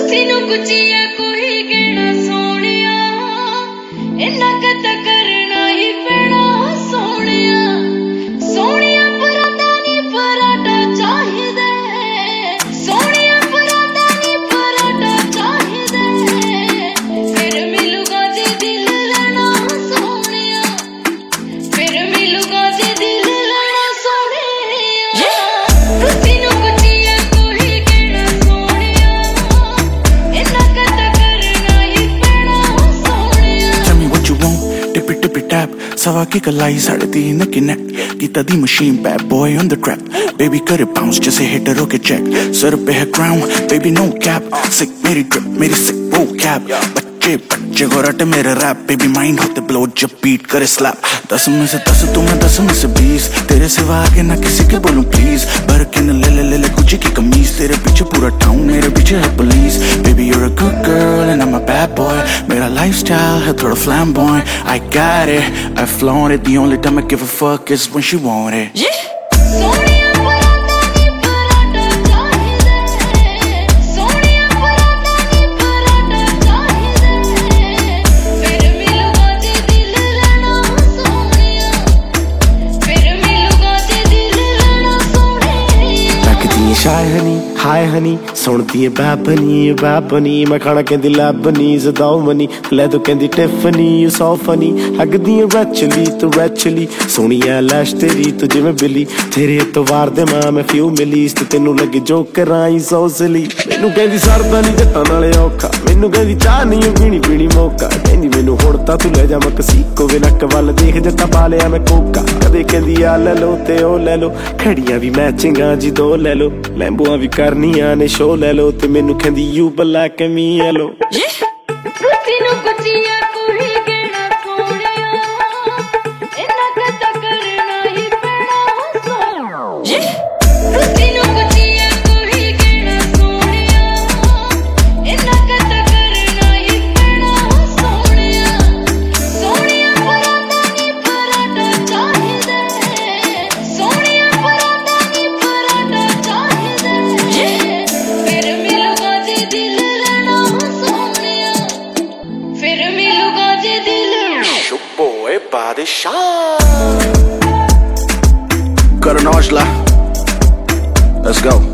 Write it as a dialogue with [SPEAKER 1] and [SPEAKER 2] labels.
[SPEAKER 1] ਤੁਸੀਂ ਨੂੰ ਕੁਚੀਆ ਕੋਈ ਕਹਿਣਾ ਸੋਹਣਿਆ ਇੰਨਾ ਕਦ ਕਰਨਾ ਹੀ ਪੈਣਾ ਸੋਹਣਿਆ ਸੋਹਣਿਆ ਪਰਾਂਦਾ ਨੀ ਪਰਾਂਠਾ ਚਾਹੀਦਾ ਸੋਹਣਿਆ ਪਰਾਂਦਾ ਨੀ ਪਰਾਂਠਾ ਚਾਹੀਦਾ ਫਿਰ ਮਿਲੂਗਾ ਜੇ ਦਿਲ ਲੈਣਾ ਸੋਹਣਿਆ ਫਿਰ ਮਿਲੂਗਾ ਜੇ ਦਿਲ ਲੈਣਾ ਸੋਹਣਿਆ ਤੁਸੀਂ ਨੂੰ ਕੁਚੀਆ ਕੋਈ ਕਹਿਣਾ ਸੋਹਣਿਆ ਇੰਨਾ ਕਦ ਕਰਨਾ ਹੀ ਪੈਣਾ ਸੋਹਣਿਆ
[SPEAKER 2] Tell me what you want, dip it tap Sawa ki kalai saade teen na kinet Kita di machine, bad boy on the trap Baby cut it bounce, just a hit roke check Sir pe hai crown, baby no cap Sick meri drip, meri sick vocab बच्चे गोराट मेरे rap baby mind होते blow जब beat करे slap 10 में से 10 तू मैं 10 में से 20 तेरे सिवा आगे ना किसी के बोलूं प्लीज भर के न ले गुची की कमीज तेरे पीछे पूरा टाउन मेरे पीछे है police baby you're a good girl and I'm a bad boy मेरा लाइफस्टाइल है थोड़ा flamboyant I got it I flaunt it the only time I give a fuck is when she want it
[SPEAKER 1] ਸੋਹਣਿਆ ਪਰਾਂਦਾ ਨੀ ਪਰਾਂਠਾ ਚਾਹੀਦਾ ਸੋਹਣਿਆ ਪਰਾਂਦਾ ਨੀ ਪਰਾਂਠਾ ਚਾਹੀਦਾ ਫਿਰ ਮਿਲੂਗਾ ਜੇ ਦਿਲ ਲੈਣਾ ਸੋਹਣਿਆ ਫਿਰ ਮਿਲੂਗਾ ਜੇ ਦਿਲ ਲੈਣਾ ਸੋਹਣਿਆ
[SPEAKER 3] ਲੱਗਦੀ ਏ ਸ਼ਾਇ ਹਨੀ ਹਾਏ ਹਨੀ ਸੁਣਦੀ ਏ ਬਾਬਨੀ ਮੈਂ ਖਾਣਾ ਕਹਿੰਦੀ ਲੱਭਨੀ ਜ਼ਦਾਉ ਮਨੀ ਲੈ ਤੂੰ ਕਹਿੰਦੀ ਟਿਫਨੀ ਯੂ ਸੋ ਫਨੀ ਲੱਗਦੀ ਏ ਰੈਚਲੀ ਸੋਹਣੀ ਐ ਲੈਸ਼ ਤੇਰੀ ਤੂੰ ਜਿਵੇਂ ਬਿੱਲੀ ਤੇਰੇ ਇਤਵਾਰ ਦੇ ਮਾਂ ਮੈਂ ਫਿਊ ਮਿਲੀ ਤੇ ਤੈਨੂੰ ਲੱਗੇ ਜੋ ਕਰਾਂ ਸੋ ਸਿਲੀ ਮੈਨੂੰ ਕਹਿੰਦੀ ਸਰਦਾ ਨਹੀਂ ਜੱਟਾਂ ਨਾਲੇ ਔਖਾ ਮੈਨੂੰ ਕਹਿੰਦੀ ਚਾਹ ਨਹੀਂ ਪੀਣੀ ਮੌਕਾ ਕਹਿੰਦੀ ਮੈਨੂੰ ਹੁਣ ਤਾਂ ਤੂੰ ਲੈ ਜਾ ਮਕਸੀਕੋ ਵੇ ਨੱਕ ਵੱਲ ਦੇਖ ਜੱਟਾ ਪਾ ਲਿਆ ਮੈਂ ਕੋਕਾ ਕਦੇ ਕਹਿੰਦੀ ਆ ਲੈ ਲੋ ਤੇ ਉਹ ਲੈ ਲੋ ਖੜੀਆਂ ਵੀ ਮੈਚਿੰਗਾਂ ਜੀ ਦੋ ਲੈ ਲੋ ਲੈਂਬੂਆਂ ਵੀ ਕਰਨੀਆਂ ਨੇ ਸ਼ੋ ਲੈ ਲੋ ਤੇ ਮੈਨੂੰ ਕਹਿੰਦੀ ਯੂ ਬਲੈਕ ਮੀ ਯੈਲੋ
[SPEAKER 1] ਤੁਸੀਂ ਨੂੰ ਕੁਚੀਆ ਕੋਈ ਕਹਿਣਾ ਸੋਹਣਿਆ ਇੰਨਾ ਕਦ ਕਰਨਾ ਹੀ ਪੈਣਾ ਸੋਹਣਿਆ ਤੁਸੀਂ ਨੂੰ ਕੁਚੀਆ ਕੋਈ ਕਹਿਣਾ ਸੋਹਣਿਆ ਇੰਨਾ ਕਦ ਕਰਨਾ ਹੀ ਪੈਣਾ ਸੋਹਣਿਆ ਸੋਹਣਿਆ ਪਰਾਂਦਾ ਨੀ ਪਰਾਂਠਾ ਚਾਹੀਦਾ ਸੋਹਣਿਆ ਪਰਾਂਦਾ ਨੀ ਪਰਾਂਠਾ ਚਾਹੀਦਾ ਫਿਰ ਮਿਲੂਗਾ ਜੇ ਦਿਲ ਲੈਣਾ ਸੋਹਣਿਆ ਫਿਰ ਮਿਲੂਗਾ ਜੇ ਦਿਲ
[SPEAKER 2] Your boy Body Shop Got an Osla Let's go